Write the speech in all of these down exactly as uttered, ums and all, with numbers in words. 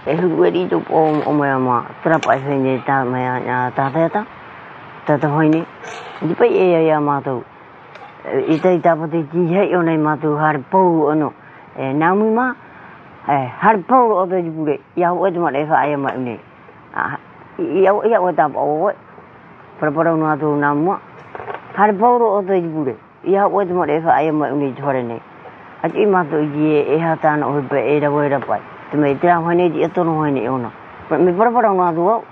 who ready to form Omama, trap I think it down my Tata, Tata Hoini, the Pay Yamato. It is double the G. on a matu hard pole or no. Now, Mima, hard pole or the Buddha, Yahweh, I am my name. Yahweh up or Proporona to Namwa. Hard pole or the Buddha, Yahweh, I am my only foreigner. At Imato Ye, Ehatan or Beda way up to make down when it is on when you know. But me Proporona to walk.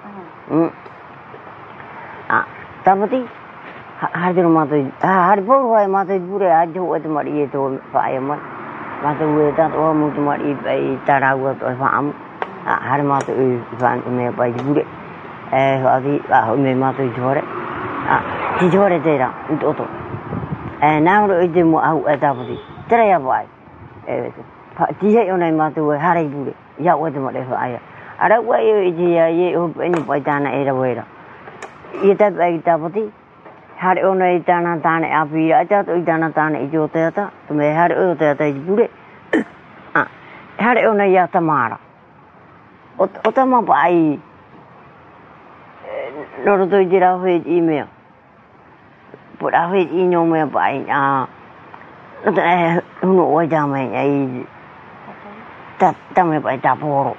Ah, Tabati. Hard mother, hard board, why mother Buddha, I do what Maria told fireman. Mother with that or Mutumari by Tarawat or Farm. Hard mother is found me by the Buddha. Eh, my mother Jore. Ah, Jore Dera, in Toto. And now it is more out at Tabati. Try a boy. Tia on a mother with Harry Buddha. Ya, what the mother fire. I don't way ye open any by Dana Ada. Yet that by Tabati. Had only done a tan abbey, I thought we done a tan idiota, to me had other Buddha. Had only Yatamara. Otama by not to get out with email. Put out with email by ah, who know what I that done by Taporo.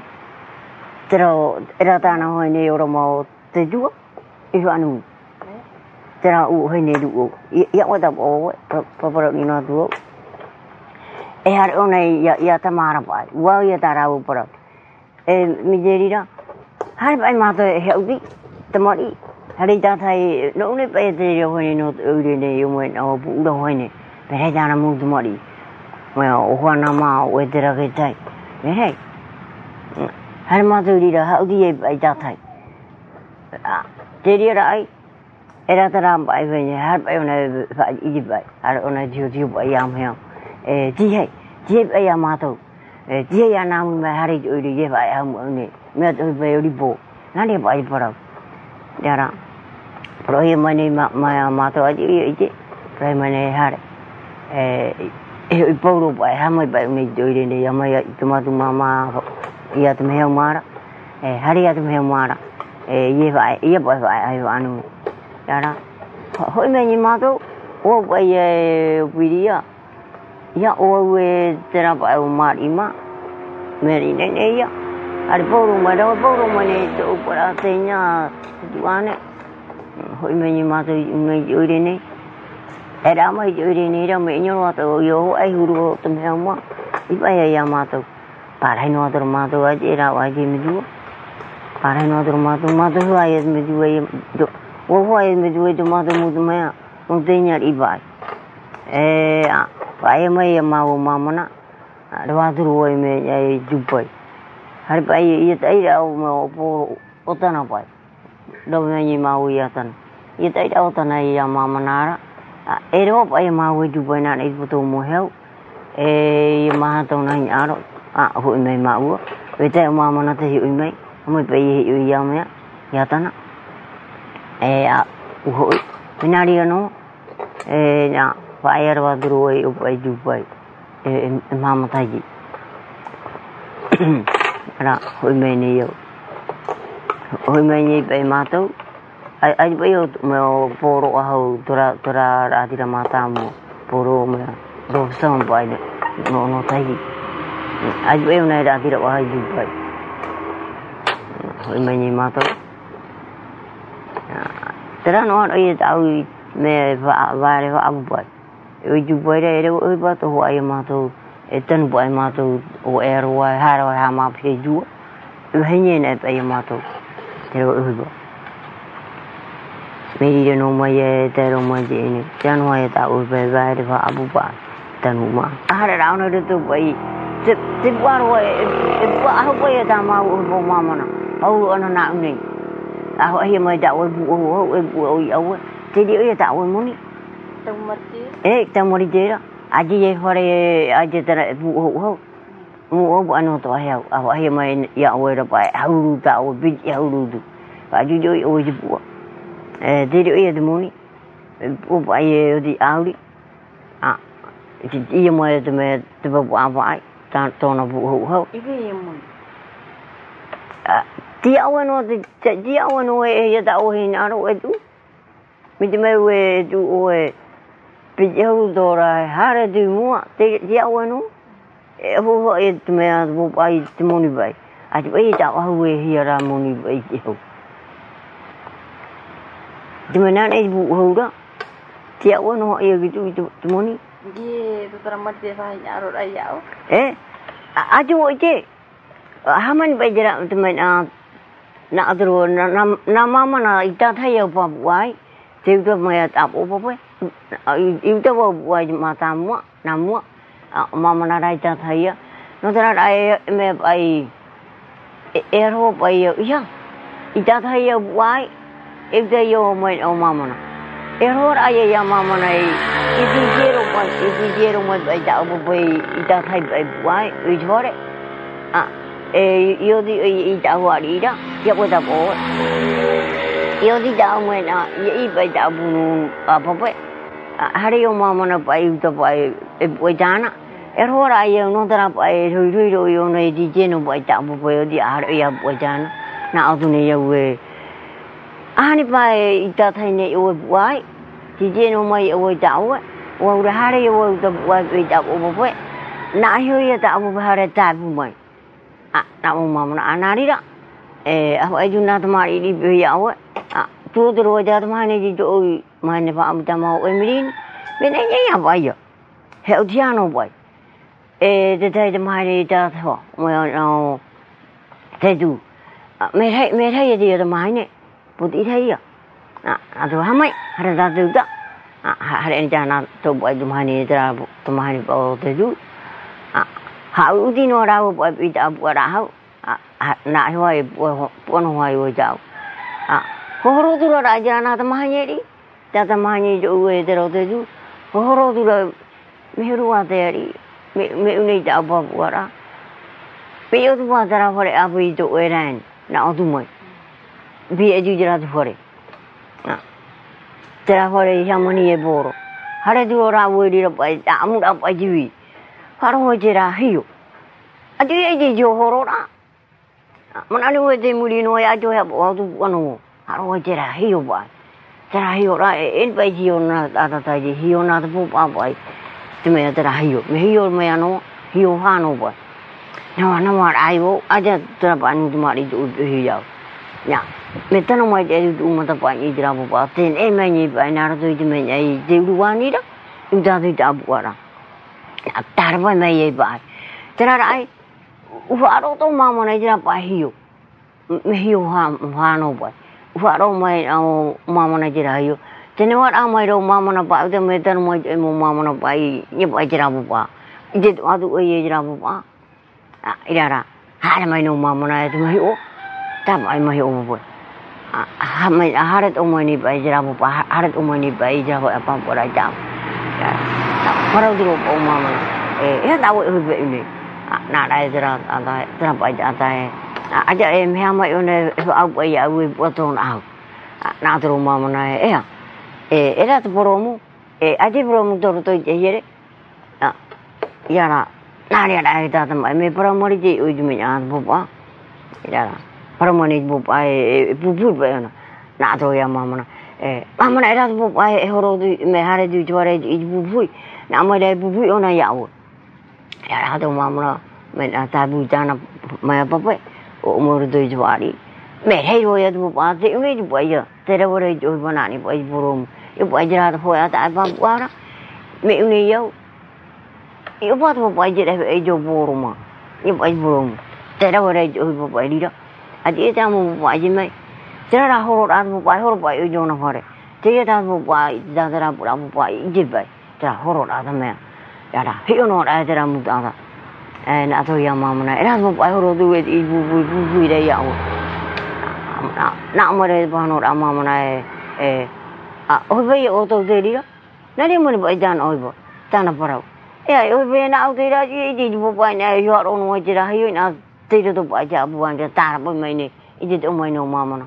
Throw Ratana when you remote the do if you knew. There are who need to yet what up all, probably not to. I had only Yatamara by, well, yet I will put up. And Mijerida, had my mother healthy, the money. Had it that I not only pay the when you know the you went or Buddha when it, but I done moved the money. Well, one amount with the rugged type. Hey, her mother did a healthy by that time. Did you right? Era taram by when you had by on a Egypt by, I on a duty by Yam Hill. A G. Jib a Yamato. A G. and now my Harry to give I am only met with very bow. Not a by for us. There are Prohim money, my motto, I did Primary had a polo by Hammer by me doing the Yamaya tomato mamma Yatum Helmara, a Harriatum Helmara, a year I ear by I know. Yara, how many motto? Oh, by a video. Ya always there up by Marima, Mary Naya. I borrow my dog, borrow money to open a thing to one. How many motto you may do in it? And I might do it in it, I mean, you know, you I would go to Helma if I a Yamato. But I know other motto I did out, I didn't do. But I know other motto, mother who I had made way. Well, why is it with the mother Mudumea? Montaigne Ibai. Eh, I am a Mao Mamma. I want to weigh me a Dubai. I buy it eight hours for Otanabai. Don't many Maui Yatan. Yet eight out on a Yamamanara. I hope I am Maui Dubai not able to more help. A Mahaton nine arrow. Ah, who may Mau. We tell Mamma not to you make. I'm going to pay you Yamia Yatana. Eh, Pinariano, eh, fire was the way of I do by Mamma Taji. Who many you? Who many by Mato? I built my poor old Tora Radira Matamo, poor Rove Sound by the no no Taji. I will not Radira or I do by. Who many Mato? There are not yet out may vary up by. Would you buy a but why a motto, a ten boy motto, or air or har or ham up here do? You hang in at a motto. There will go. Maybe you know my terror my Jane, Jan White out with a very for Abu Ba, Tanuma. I had around a little way. The one way, if way a dama with Mamma, oh, on an evening. I hear my dad will did you eat that one money? Eh, Tamori did. I did for a I did that. Oh, I know to help. I hear my Yahweh by how that would be Yahudu. I did you always poor. Did you eat the money? By the alley. Ah, it is even more to me to the one by Tantona. dia awan no dia awan no e ya ta o hin aro e tu mi te me we tu o e pe eu dora hare du mo te dia awan no e ho ho e te me a bo pai te moni bai a te e ta o we hi ra moni bai te ho te me na e bu ho da dia awan no e gitu te moni ye tu tara mat te fa ya ro ai ya eh a tu o te haman bai jera te me na na adro na na mama na ita thai yo pa wai te to me ta po po pe i to po wai ma ta mo na mo mama na rai ta thai ya no tara ai me bai e ro bai yo ya ita thai yo wai e te yo me o mama na e ro ai ya mama na i ti jero pa i ti jero mo bai ta po bai ita thai bai wai i jore a e io di i ta wa ri da ya ko ta po io di da mo na i bai ta bu no a po pe ha ri yo ma mo na pai to pai e po ja na e ro ra yo no ta pa e ru ru ro yo no di je no pai ta po pe di a ri ya po ja na na au tu ne yo we a ni pa e ta thai ne yo wai di je no mai o ta o wa ra ha ri yo to wa pai ta po pe na yo ya ta po ha ra ta bu mai na mo mama na anari da eh a ai juna tama ri bi ya wa a tu tu ro ja tama ne ji to ma ne ba am ta ma o mi ni me ne ya ba ya he o dia no ba eh de dai tama ri da tho mo ya no te du me thai me thai ya ji tama ne bu ti thai ya a a to ha mai ha da tu da a ha re ja na to ba tama ne da tama ne ba te du a ha u di no ra bo pi ta bo ra ho na ho e bo no ho yo ja a ho ro du ra ja na ta ma ni ri ta ta ma ni ju we de ro de ju ho ro du ra me ru wa de ri me me u ni ta bo bo ra pe yo du wa da ra ho re a bi ju we ran na o du mo bi e ju ja ra du ho re na ta ra ho re ya mo ni e bo ro ha re du ra we ri ro pa ta amu da pa ji wi Haro jera hiyo. Adi aje jo horora. Manani we de mulino ya jo ya bo tu wano. Haro jera hiyo ba. Jera hiyo ra en bai ji na ta ta ji hiyo na tu pa bai. Te me jera hiyo. Me hiyo me ano hiyo ha no ba. Na na ma ai bo aja tra ba nu tu ma ri tu hiyo. Ya. Me ta no mai de tu ma ta pa ni jera bo ba. Ten e me ni ba na ra tu ji me ai de lu wa ni da. U ta ti ta bo ra. Tar ba me ye ba tera ai u fa ro to ma mo na jira pa hiyo me hiyo ha ha no ba u fa ro mai o ma mo na jira hiyo tene wa a mai ro ma mo na pa te me tan mo mo ma mo na pa i ni pa jira bu pa je to a tu e ye jira bu pa a ira ra ha mai no ma mo na te mai o ta mai mai o bu ha mai ha re to mo ni pa jira bu pa ha re to mo ni pa jira ho pa po ra ja Marau dulu oh mama, eh, ya tahu itu begini, nak ada jera, ada jera baca ada, aja em hama ini apa ya, aku potong aku, nak terus mama na, eh, eh, era tu promo, eh, aja promo tu tu jadi, ya na, nari ada kita tempat, me promo ni je ujung ni an bupa, ya na, promo ni bupa, eh, bubu bupa na, nak terus ya mama na. Eh, mama na era bu ai e horo du me hare du jore i bu bu na ma dai bu bu ona ya o ya ra do mama na me na ta bu ja na me pa pe o mo ru du jwari me he yo ya du pa te uni ju pa ya te re wo re ju ba na ni pa bu ro yu pa ja da ho ya ta pa pa ra me uni yo yu pa to pa je re e jo bu ro ma yu pa bu ro te re wo re ju bu pa ri da a ji ta mo pa ji me Jera dah horor aku buat horor buat itu jangan hore. Jera dah buat dah jera buat buat itu buat jera horor ada me. Jera hiu no ada jera muda ada. Eh nak tu yang mama na. Jera buat horor tu itu ibu ibu ibu ibu dia yang. Nak nak mereka buat horor mama na eh. Ah, oh bayi auto jadi lah. Nanti mana buat jangan oh buat jangan perau. Eh, oh bayi nak auto jadi jadi buat ni jual orang jera hiu nak tidak tu buat jera buat jera tar buat mana ini itu mana mama na.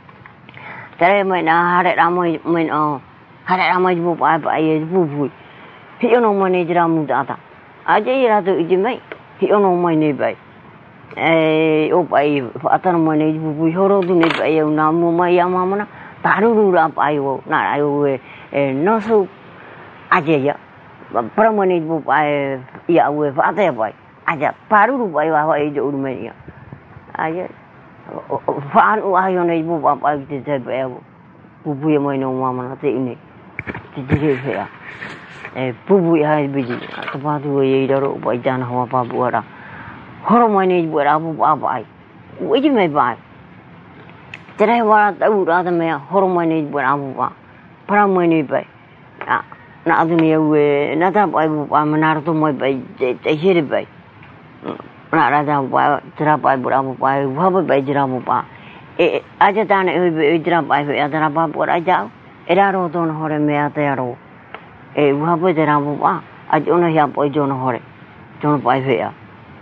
Tare mai na hare ra mai mai o hare ra mai bu pa pa ye bu bu hi no mai ne jira mu ta ta a je ra tu ji mai hi no mai ne bai eh opai atar mane bu horo du ne ai na mo ma ya ma na taru ru ra pai wo na ai wo eh no so aje ya para mane bu pai ya wo fa ate pai aja paru ru pai wa ai jo ru me ya aja fa an u ayo ne bu pa pai te te pai wo bu bu ya mo no ma ma na te ni ti ti fe ya eh bu bu ya bi ji ta pa tu ye da ro pai jan ho pa bu ra hormone bu ra bu pa pai we ji me pai tere wa ta u ra de me hormone bu ra bu pa para mone pai a na adu ne we na ta pai bu pa manar to mo pai te he re pai na ra da pa tera pai bu ra bu pai wa ba pai jira bu pa e aja ta ne e jira pai fe ya tera pa bu ra ja e ra ro to no hore me ya te ro e wa ba jira bu pa a jo no ya po jo no hore jo no pai fe ya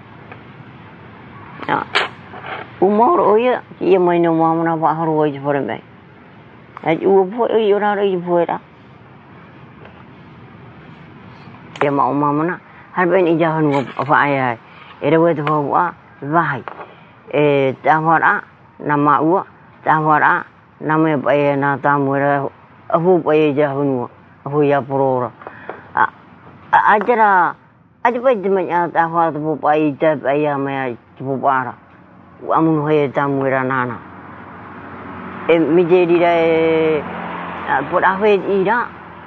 à umur oh ya ia main nama mana pak haru aja pada mai, aja upo iya orang aja pada, ya mau mana harga ini jangan apa ayah, era itu bawa bahai, eh tamara nama uwa tamara nama apa ya na tamara aku apa ya jangan aku ya pura, aja lah aja pada macam tamara tu apa ya apa maya Bupara, amun hoye tamura nana. E mijeri da e por afe ira,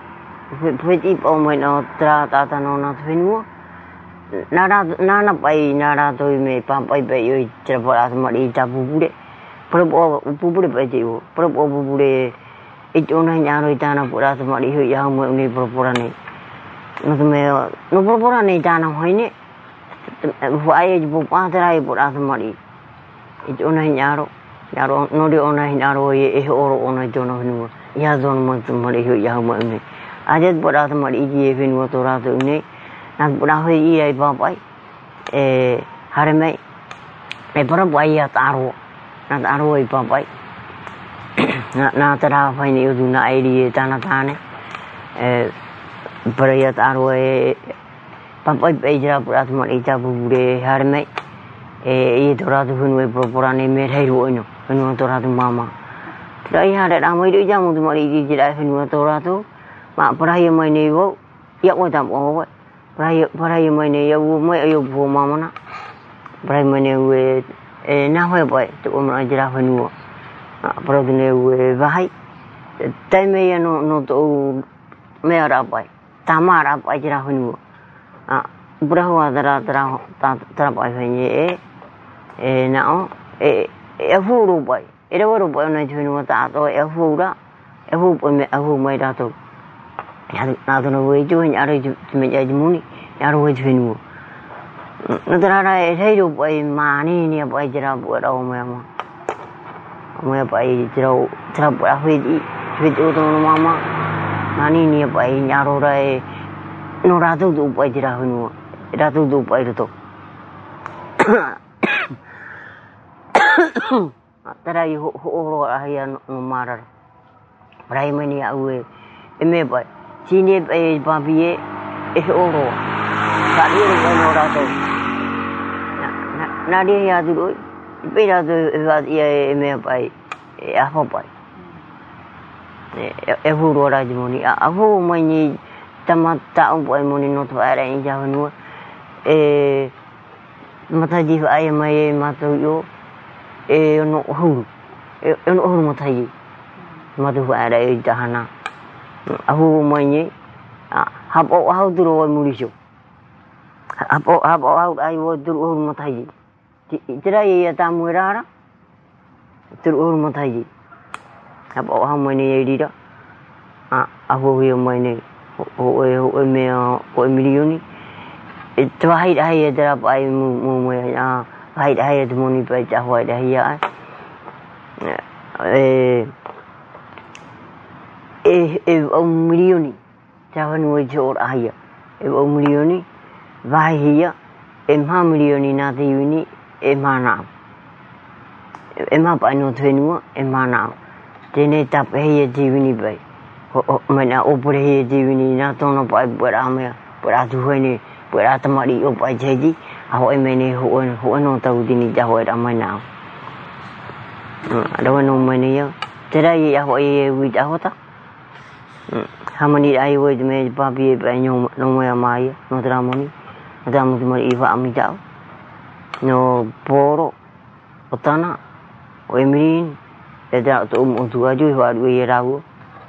fe ti po mo no tra ta ta no na fenu. Nara nana pai nara to me pa pai pe yo tra por as mari ta bubure. Por po bubure pe ji wo. Por po bubure e to na nya ro ta na por as mari ho ya mo ni por por ni. No me no por por ni ta na hoi ni. Why bu pa tera e pura samari itu ona nyaro nyaro no de ona nyaro ye e oro ona jono nu ya zon mo samari ho ya mo ne ajat pura samari ji e finu to ra to ne na pura ho i ai pa pai e hare mai e pura pai ya taro na taro i pa pai na na tera fai ni u na ai ri ta na ta ne e pura ya taro e Papa pejra pura tu mari cabu bude hari mai, eh ini tora tu hunwe propora ne merhai ruono, hunwe tora tu mama. Dah hari ramai tu jamu tu mari di jirai hunwe tora tu, mak peraya mai ne wo, yak mo tam oh, peraya peraya mai ne ya wo mai ayo bo mama na, peraya mai ne we eh na hoi boy tu umur jirai hunwe, peraya tu ne we bahai, tapi mai ya no no tu mai arab boy, tamar arab jirai hunwe. Ah, berapa tera tera tera pai fanya eh eh nao eh eh furu pai, eh furu pai na cuma mata atau eh fura, eh furu pai eh furu mai dah tu, ya na tu na wei cuma nyari cuma jadi muni, nyari wei cuma, na tera na eh hidup pai mani ni pai jera buat orang mama, mama pai jera jera buat apa ini, itu tu mama, mani ni pai nyaro rai no ratu tu upai jira hunu ratu tu upai tu tera i ho ho ahia no marar rai mani awe eme pai sini pai babie e oro ka ri no ratu na ri ya tu pe ra tu va ye eme pai e a ho pai e hu ro ra jimoni a hu mani Tamata umpo ay muni no to ara in jawa nu eh mata ji ay mai mata yo eh no hu eh no hu mata ji mata hu ara ai jahana ahu mai ni hapo hau duro muri jo hapo hapo hau ai wo duro mata ji tira ye ta muira duro mata ji hapo hau mai ni ri da ah ahu yo mai ni oh oh oh me oh milioni itu hai dah ya terap ai mu mu ya hai dah ya tu ni pai cah hai dah ya eh eh eh oh milioni cah nu jor ai ya eh oh milioni vai ya em ha milioni na ti ni em ha na em ha pa no thwe nu em ha na te ne tap he ya ti ni pai mana opore he di ni na to no pai pura me pura tu he ni pura tamari o pai je ji Ahoy many who who know to didn't avoid on my now. I don't know many. Did I ahoy with Ahota? How many I would make Bobby by no way my, no Ramoni, Madame Eva Amida, no Boro, Otana, or Emeline, the doubt to a Jew what we are.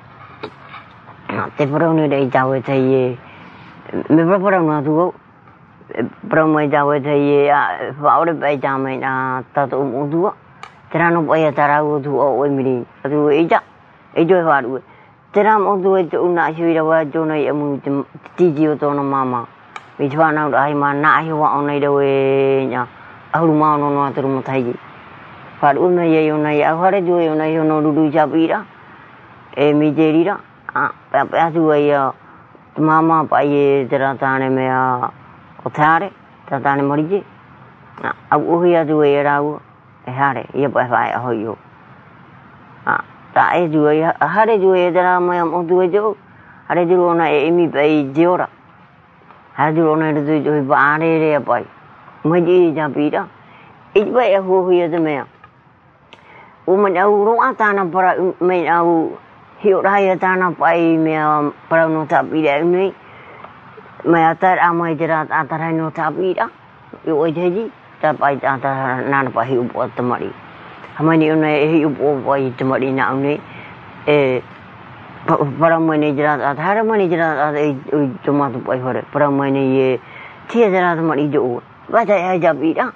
The Brownie day Jawet a year. Never to go. From my Jawet a year, followed by Jamina, Tato Mudua, Terano Boya Tarago to all Emily, to Aja, Ajo Hardwood. Teram onto it to not hear a word, Jonah, and Tijio Tono Mamma, which one out I man, not you on the way, Aluman on the Mutaji. But Una Yona, I heard you, you know, to do Jabira, a Mijerida, as you were Mamma by Teratane Otare, Tatane Morigi. I will hear the way around a Harry, yep, I hold you. I do a hurry do a drama on to a joke. I do on a Amy by Diora. I do on a do a barrier by Maji Japita. Each way who hears the mail. Woman, I will not tana made out here. I tana by me, Pranota Pida me. My other Amajarat Atarano Tapida. You wait, that by Nana by you bought the money. How many you boy to Marina only? A Paramanager at Haramanager at a tomato boy for it. Paramani tears out of money do. But I had a beat up.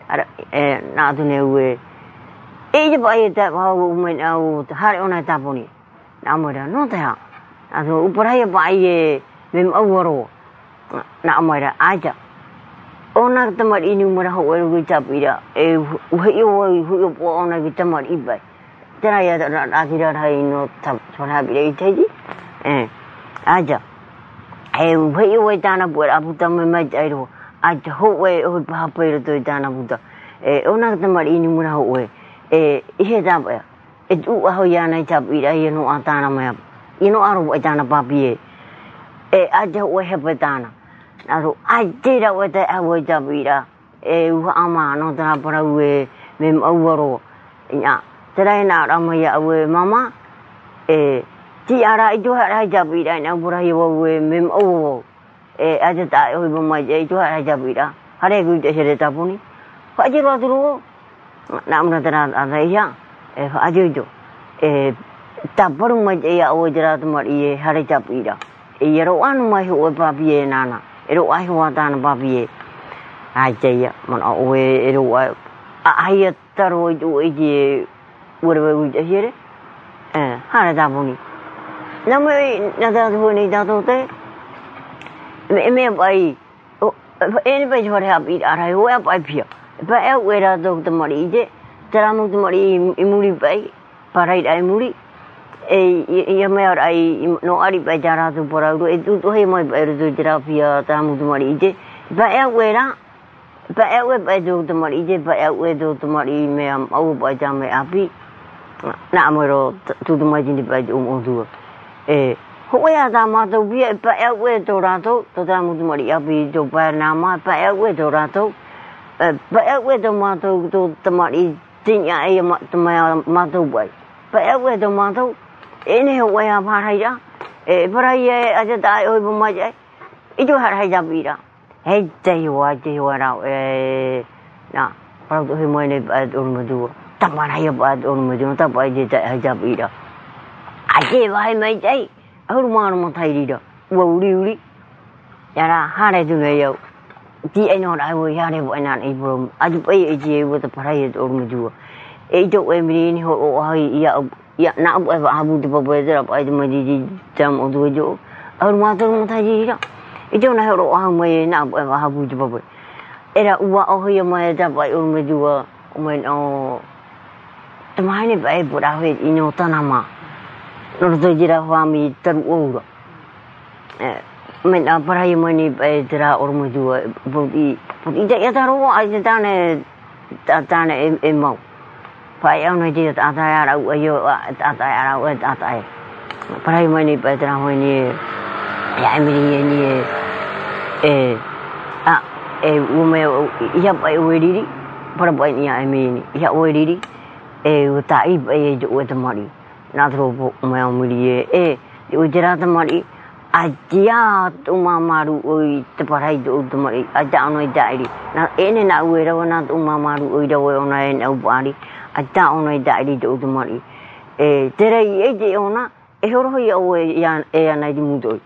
Not in a way. Age by that woman out, hard on a taponi. Now, mother, not there. As well, but I buy a them overall. Now, mother, I just. Ona tamar ini mura hawa gu chapira e hu hu po ona gu tamar ibai tera ya akira hai no tap chona bi ithai eh aja e hu hu tana por abu tam ma jai ro aj ho we ho ba pe to tana buta e ona tamar ini mura hawa e ihe da ba e u ho ya na chapira ye no atana ma ye no aro tana ba bi e aja we he tana I did it with the Awa Jabira, a Ama, not a Parawe, Mim Overo. Yeah, today now, Amaya, Mamma, a Tiara, do her Jabira, and Abura, Mim Ovo, a Ajata over my day to her Jabira. Had I good to hear the Tapuni? What did you do? Now, not another young, if I do. A Taparum my day, I would rather Maria, Harry Jabira. A year one, my old papi, Nana. It was what done Bobby. I say, man, away it was. I had thoroughly do it, whatever we hear it. Eh, how did that money? No, nothing to need that all day. May buy anybody would have it. I will buy here. But elsewhere, the money, there are no money in Muri Bay, but I Muri. A mayor, I know Ali by Jara to Porado, it do him my better to Jarapia, Tamu to Marije, but elsewhere, but elsewhere by do the Marije, but elsewhere do the Mari, ma'am, over by Jame Api, Namoro to the Majin by Umudu. Eh, who are the matter be but elsewhere Toronto, to Tamu to Mari Api, to Panama, but elsewhere Toronto, but elsewhere the matter to the Mari, Tinya, to my mother way, but elsewhere the matter. Anyway, I'm Haraya, a Paraya, as a die over my day. It you had Hajabira. Hey, there you are, there you are now. Eh, now, proud of him when it bad Urmadu. Tamanaya bad Urmadu, Tapai Hajabira. I gave I my day. Urman Motaida. Well, really? Yara, how I do you? The I know I will have an Abram. I'd pay a J with the Paraya Urmadu. Eight of Emily, who ya na ever abu the weather of Idamadi jam on the joe. Our mother Motajira. It don't have one way now ever abu the bubble. Era Ua Ohoya Maya by Urmedua when oh the money by put out in your Tanama. Not the Jirafami Taru. Meant a paraya money by Tera Urmedua, but the Yataro I sit down at Tana in Mo. Phải ông này chỉ ta ta ra ở vô ta ta ra ở ta ta phải mình bây giờ hồi nè vậy mình nè nè eh ah e ume ia pai weriri para pai ni ai me ia weriri e utai e jo te mari na tro me amuri e o jera te mari aja tu mamaru oi te parai do te mari aja no dai na ene na uera na tu mamaru oi do ona e au pari aja ono dai do te mari e tere e je ona e horo ia o ia e ana di mudo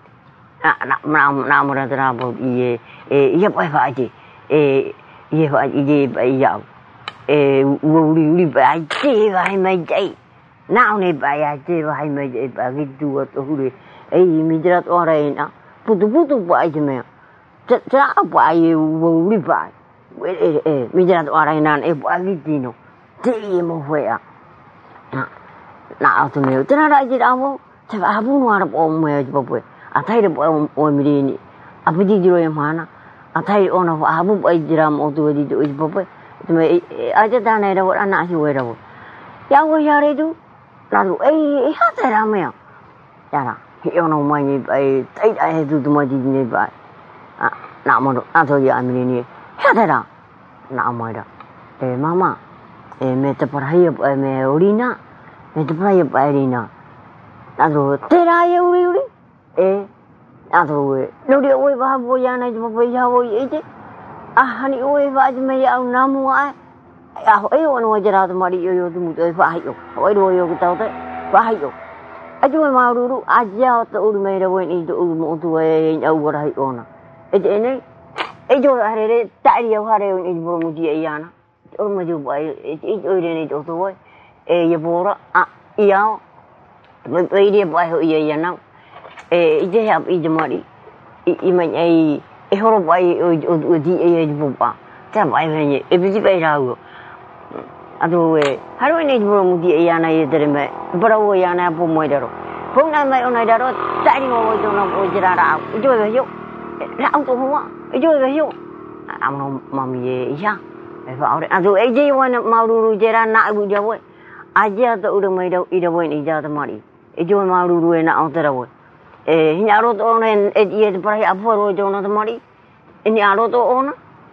na na na mora tra bo ie e ia pai fa ji e ie fa ji pai ya e u ri ri pai ji vai mai dai na ne pai ya ji vai mai dai pa gi du to hu ri e mi dra to ra ina putu putu pai ji me tra tra pai u ri pai e e mi dra to ra ina e pa gi di no ti mo hwe ya na na to me tra ra ji da mo ta ba bu no ra po me ji bo pwe a thai de po o mi ni a pu ji ro ya ma na a thai o no a bu pai ji ra mo to ji do ji bo pwe me a ja da ne ro ana hi we ro ya wo ya re du la du e ha ta ra me ya na hi o no ma ni pai tai da he du du ma ji ni ba a na mo a to ya mi ni ha ta ra na mo da e mama e me te par hai me orina me te par hai pa orina na do te ra ye uri uri e na do we no de we ba bo ya na bo ya bo ye je a hani we ba je me ya na mu a a ho e o no jara to mari yo yo tu mu to ba yo ho do yo ku tao te ba yo a ju ma ru ru a ja to u me de we ni to u mo tu we ya u ra hi ona e je ne e jo a re re ta ri yo ha re ni bo mu ji e ya na o ma ju ba e e o re ni to to we e ye bo ra a ya me pe ri ba ho ye ya na e je ha i je mari i ma ai e ho ro ba i o di e bo ba ta ba ni e bi ji ba ra u a do we ha ro ni bo mu di e ya na ye de me ba ro ya na bo mo de ro bo na mai o na da ro ta ri mo wo jo no bo ji ra ra u jo be yo ra au to ho wa e jo be yo a mo ma mi ye ya e fa a do e je wa na ma ru ru je ra na u jo we a ja to u de mai do i de we ni ja de mari e jo ma ru ru e na au te ro we e nya ro to ne e ye de pra ya pho ro jo no de mari e nya ro to ona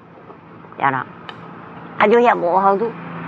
ya na a jo ya bo ha du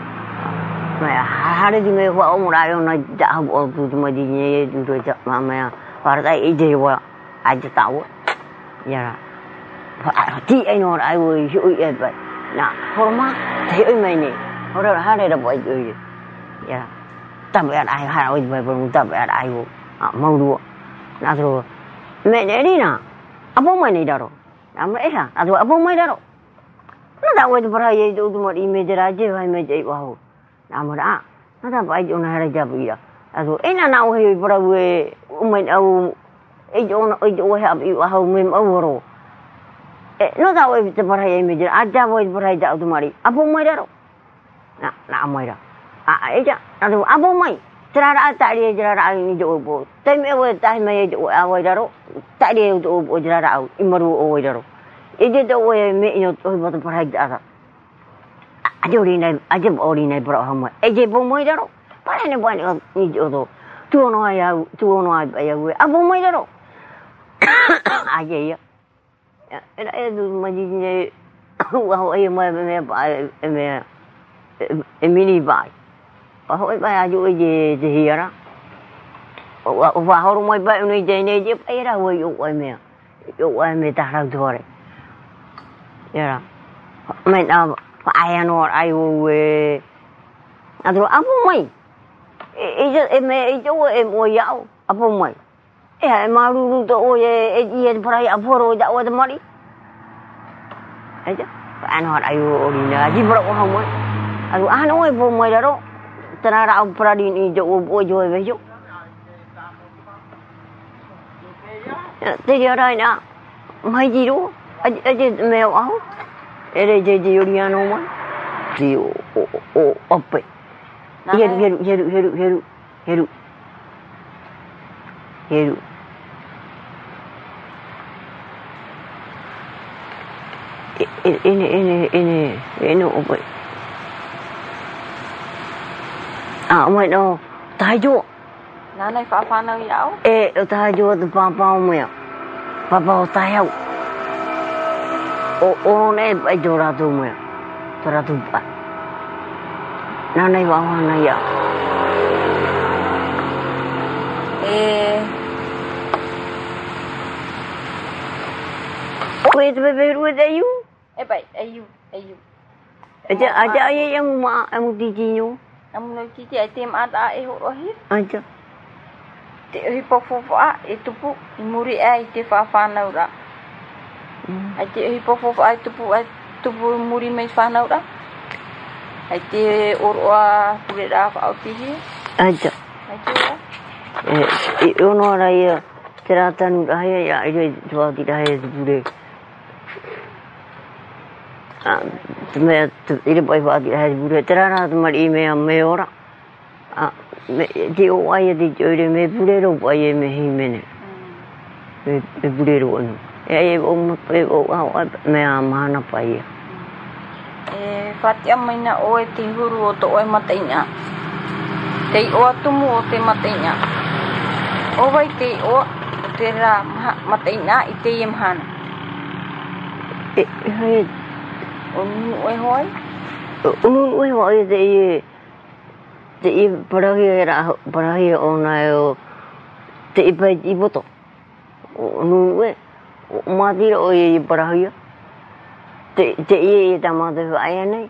ma ha re di me wa o mo ra yo na ja bo du de ma di ye du do ja ma ma pa ra e je wa a ja ta wo ya ra pa ti ai no ai wo yu ye ba na ho ma te ai mai ni ho ra ha re da bo ye ya ta ba ai ha oi ba bo ta ba ai wo a mo du na so me ne ni na a bo mai ni da ro na me ha a so a bo mai da ro na da we pra ye du du mo i me ja ra je ba me je wa ho na mo da na da ba jo na ra ja bi da a so e na na wo he pra we u me au e jo na e jo ha bi wa ho me mo ro e no da we te pra ye me ja a ja wo pra ja du mari a bo mai da ro na na mai da a e ja na so a bo mai tra ra ta ri ja ra ni jo bo te me we ta me jo a we da ro ta ri jo bo ja ra i mo ro o we da ro e je to we me yo to bo to pra ja a jo ri nai a je bo ri nai pro ha mo e je bo mo da ro pa ne bo ni jo to tu no ya tu no ya we a bo mo da ro a je ya e e du ma ji ne wa ho e mo me ba me e mini ba wa ho ba ya ju je je hi ra wa wa ho mo ba ni je ne je pa ra wo yo wa me yo wa me ta ra do re ya ra me na fa ai no ai wo we a do a bo mai e je e me e jo e mo ya a bo mai e ha ma ru ru to o ye e ye pra ya pho ro ja wa de mari e ja fa no ai wo ri na ji pro ho mo a do a no we bo mai da ro tra ra pra di ni jo bo jo ve jo te ri ra na mai ji ro a je me wa e re je je yo ri no ma ji o o o pe ye ye ye ye ye ye ye ini ini ini ini opo à mày đâu tai jo na này pha pha nào yao e tai jo tu pa pa me pa pa tai hau o ne ai dora tu me dora tu pa na nei wa na ya eh wait wait wait wait ayu eh bai ayu ayu aja aja ai yang ma am ti ji nyu am no ti ti ai tem ada e ho rohi aja te hi po fo fa e tupu i muri ai te fa fa na ura ai te hi po fo ai tupu ai tupu muri mai fa na ura ai te orwa pure ra fa au ti hi aja ai te e e ono ra ya tera tanu ra ya ya ai jo ti ra ya pure ah me ile bai va di ra pure tera ra ma i me me ora ah me di o ai di jo ile me pure ro bai me hi me ne me me pure ro no e o mo pe o a me a ma na pai e fati amaina o e te huru o to o e matainya te o atumu o te matainya o vai te o te ra matainya i te imhana e he o nu o e hoi o nu o e hoi te e te e parahi ra parahi o na o te e pai i boto o nu e ma di o e parahi te te e ta ma te ai nei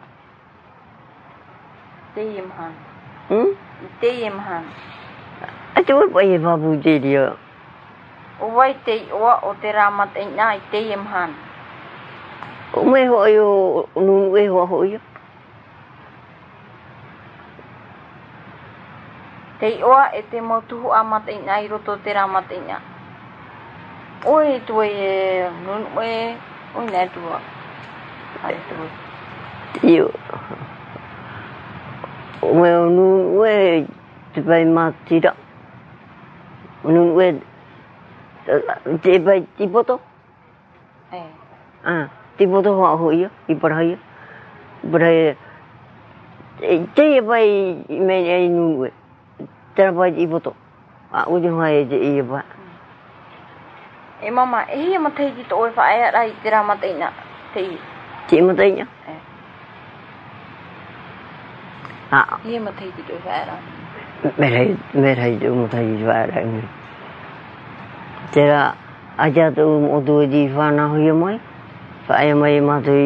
te imhana hm te imhana a tu pai ba bu je dia o vai te o o te ra matainya i te imhana o me ho yo nu e ho ho yo te o e te motu a matainya i roto te ra matainya oi tu e nun e oi na tu ai tu yo o me nu e te pai ma tira nu e te pai ti poto eh ah ti poto ho ho yo i par hai par hai te pai me ai nu e te pai ti poto a u jo hai je i ba e mama e ma thei ki to e fa ai rai tira ma teina thei ti ma te nya ah e ma thei ki to fa ai me hai me hai jo ma thai jo ai rai tera aja tu mo tu ji fa na ho yo mai fa ai mai ma tu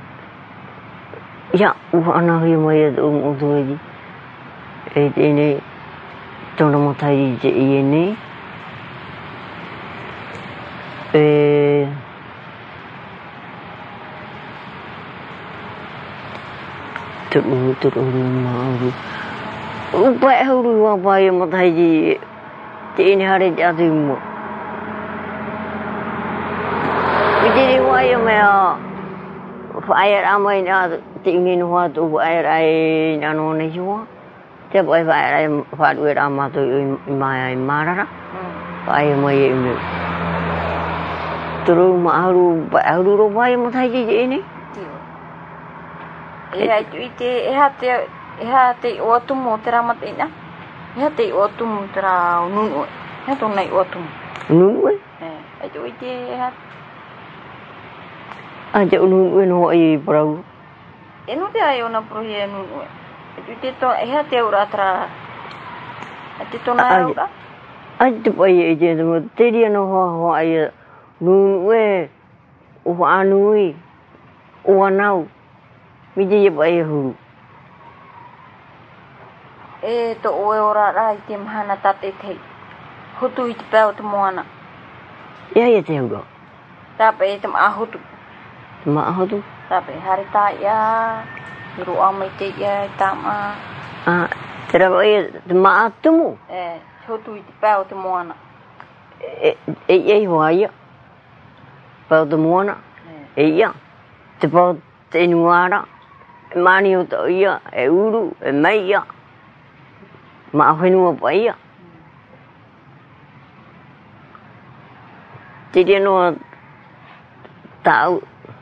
ya u ana ho yo mai tu mo tu ji e ti ni to no mo thai ji e ni e tu tu tu ma ru u pa ho ru wa pa yo mo thai ji ti ni ha re ja tu mo Jadi wah ya mea, fire amai na tingin huat tu fire ai nano ni semua, tiap ai fire ai fire ramah tu mai marah, fire mai ini, terus mahu baru rumah yang mutai je ini. Eh, itu itu eh hati eh hati waktu mu teramat ini, eh hati waktu mu terau nunu, eh tu naik waktu mu. Nunu? Eh, itu itu eh hati. Aja nunu no ai perau. Enu dia ayo na pro ye nunu. Itu itu to eh hati ura tra. Itu to na ura. Aja pai je tu teria no ho ho ai nunu e u anui u anau. Miji ye pai hu. Eh to o ora rai tim hana tate thei. Hutu it pau tu moana. Ya ya te hu. Tapi tem ahutu. Ma ahutu. Tapi hari ta ya. Ru amai te ya tama. Ah, tera pai ma atumu. Eh, hutu it pau tu moana. E e ho ai. Pau tu moana. E ya. Te pau te nuara. Mani o to ia e uru e mai ia. Ma whenua pa ia. Te tia noa tau.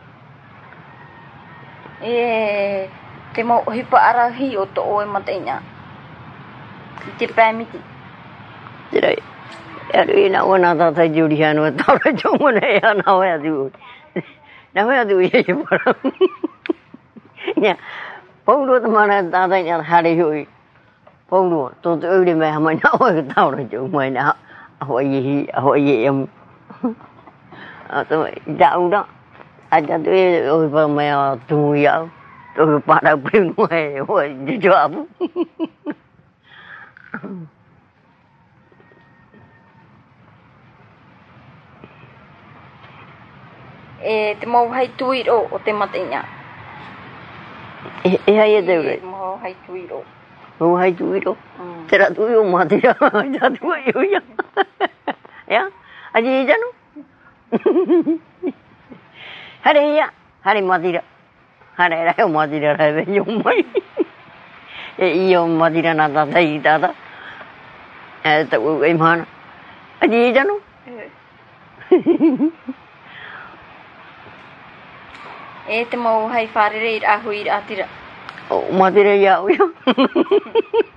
E te mo hipa arahi o to o e matainya. Te pamiti. Te rai. Eru ina wana tata juriano tau ra chomona e ana wea tu. Namanya tu ye pora. Ya. Polo tu mana tak ada yang hari hui. Polo tu tu uli mai hamai nak oi tahu lah tu mai nak awak ye awak ye yang tu jauh dah. Ada tu oi pa mai tu ya. Tu pada pun mai oi jawab. Eh, te mau hai tuiro o te matenya. Eh, eh hai tu le. Mau hai tuiro. Mau hai tuiro. Tera tu yo mati dah. Dah tu yo ya. Ya. Aji janu. Hari ya. Hari mati dah. Hari dah mati dah dah yo mai. Eh iyo mati dah nada dai dah. Eh tu ai mana. Aji janu. Eh, te mau hai wharere a hui a tira. Oh, matira ya ya.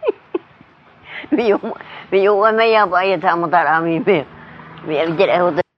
Biyo biyo wa me ya ba ya ta mata ami me. Me je ho